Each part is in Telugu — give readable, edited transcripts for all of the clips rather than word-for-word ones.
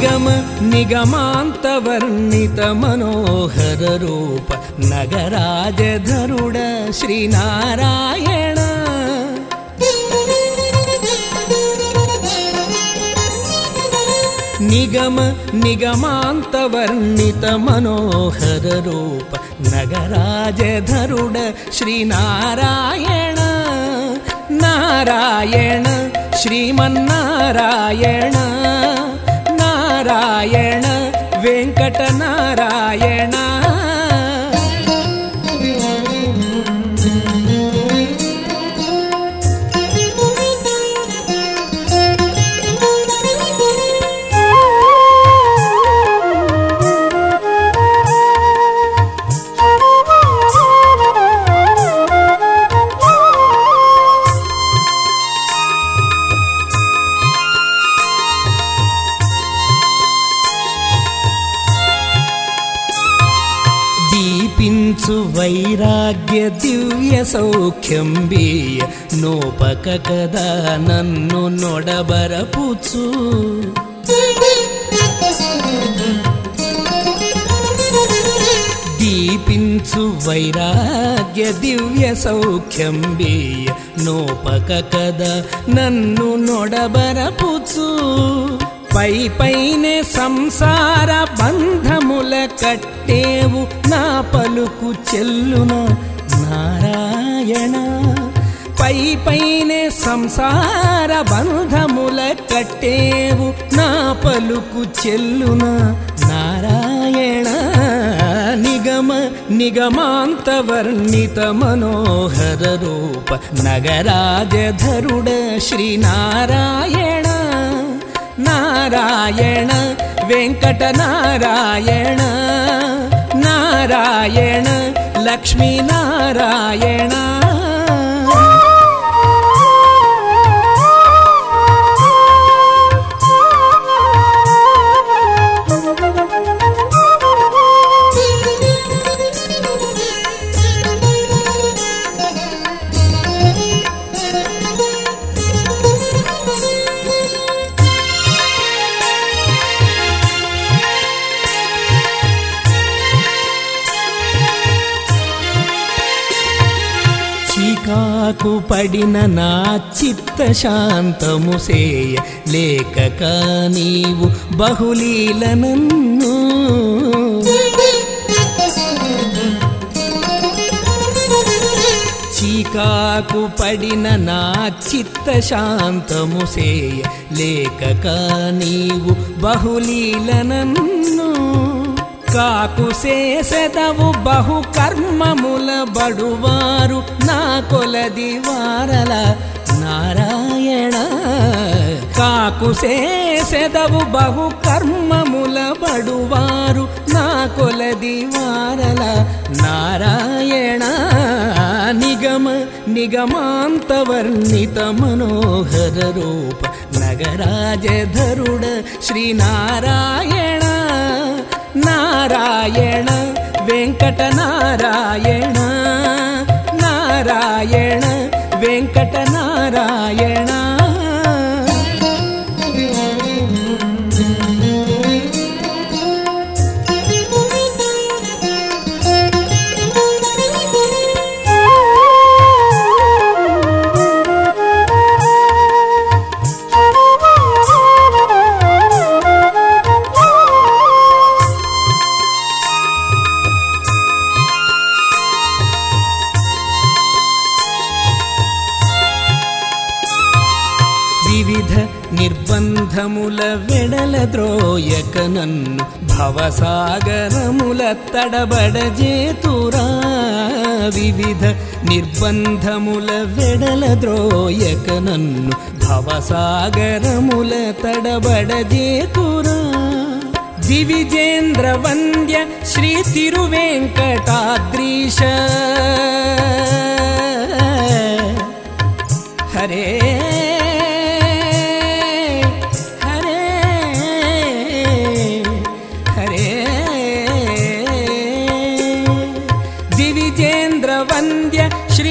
నిగమ నిగమాంతవర్ణిత మనోహర రూప నగరాజధరుడ శ్రీనారాయణ నిగమ నిగమాంతవర్ణిత మనోహర రూప నగరాజధరుడ శ్రీనారాయణ నారాయణ శ్రీమన్నారాయణ నారాయణ వెంకట నారాయణ వైరాగ్య దివ్య సౌఖ్యం బీయ నోపక కదా నన్ను నొడబరపుచు దీపించు వైరాగ్య దివ్య సౌఖ్యం బీయ నోపక కదా నన్ను నొడబరపుచు పై పైనే సంసార బంధముల కట్టేవు నా పలుకు చెల్లున నారాయణ పై పైనే సంసార బంధముల కట్టేవు నా పలుకు చెల్లున నారాయణ నిగమ నిగమాంతవర్ణిత మనోహర రూప నగరాజధరుడ శ్రీనారాయణ నారాయణ వెంకట నారాయణ నారాయణ లక్ష్మీ నారాయణ చీకాకు పడిన నా చిత్త శాంతము సేయ లేక నీవు బహులీల నన్ను చీకాకు పడిన నా చిత్త శాంతము సేయ లేక నీవు బహులీల నన్ను కాకు చేసెదవు బహు కర్మముల బడువారు నా కొలది వారల నారాయణ కాకు చేసెదవు బహు కర్మముల బడువారు నా కొలది వారల నారాయణ నిగమ నిగమాంతవర్ణిత మనోహర రూప నగరాజధరుడ శ్రీనారాయణ నారాయణ వెంకట నారాయణ నారాయణ వెంకట నారాయణ వివిధ నిర్బంధముల వెడల ద్రోయక నన్ను భవసాగరముల తడబడజేతురా వివిధ నిర్బంధముల వెడల ద్రోయక నన్ను భవసాగరముల తడబడజేతురా దివిజేంద్ర వంద్య శ్రీ తిరువేంకటాద్రీశ హరే వంద్య శ్రీ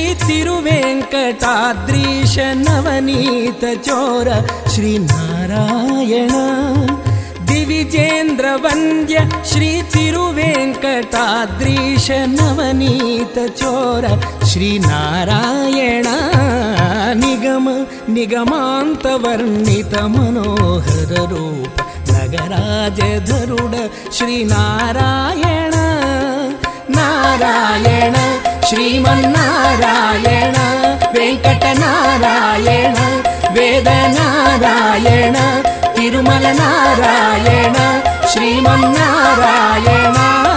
తిరువేంకటాద్రీశ నవనీత చోర శ్రీనారాయణ दिविजेन्द्र वन्द्य श्री तिरुवेङ्कटाद्रीश नवनीत चोर श्रीनारायण निगम निगमान्त वर्णित मनोहर रूप नगराजधरुड श्रीनारायण नारायण श्रीमन्नारायण वेङ्कटनारायण वेदनारायण तिरुमल नारायण श्रीमन्नारायण